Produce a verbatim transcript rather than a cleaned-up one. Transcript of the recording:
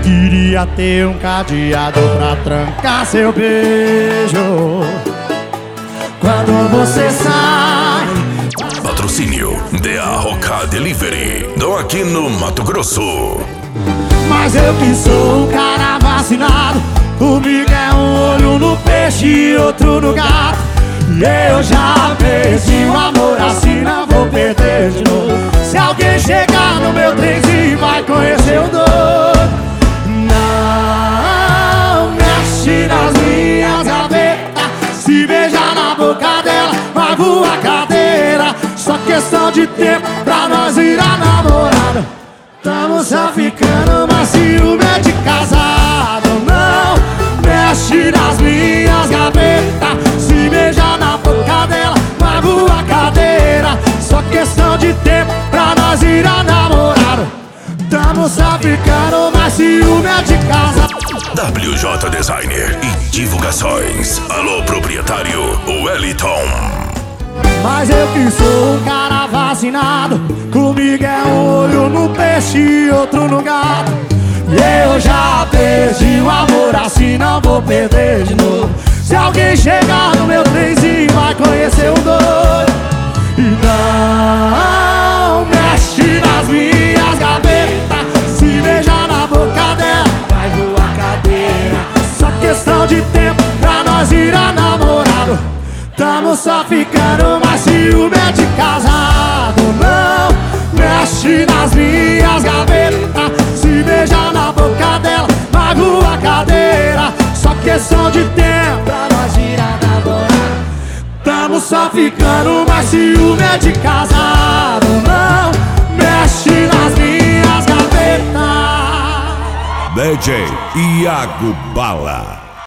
Queria ter um cadeado pra trancar seu beijo quando você sai. Patrocínio D A Roca Delivery, do aqui no Mato Grosso. Mas eu que sou um cara vacinado, comigo é um olho no peixe e outro no gato. E eu já perdi o amor, assim não vou perder de novo. Se alguém chegar no meu trenzinho vai conhecer o doido. Não mexe nas minhas gavetas, se beijar na boca dela vai voar cadeira. Só questão de tempo pra nós virar namorado. Tamo só ficando, mas ciúme é de casado. Não mexe nas minhas gavetas, se beijar na boca dela vai voar cadeira. Só questão de tempo pra nós virar namorado. Tamo só ficando, mas ciúme é de casado. W J Designer e Divulgações. Alô, proprietário Wellington. Mas eu que sou um cara vacinado, comigo é um olho no peixe e outro no gato. E eu já perdi o amor, assim não vou perder de novo. Se alguém chegar no meu trenzinho vai conhecer o doido. E não mexe nas minhas gavetas, se beijar na boca dela vai voar cadeira. Só questão de tempo pra nós virar namorado. Tamo só ficando, mas ciúme é de casado. Não mexe nas minhas gavetas, se beijar na boca dela vai voar cadeira. Só questão de tempo pra nós virar namorado. Tamo só ficando, mas ciúme é de casado. Não mexe nas minhas gavetas. D J Iago Bala.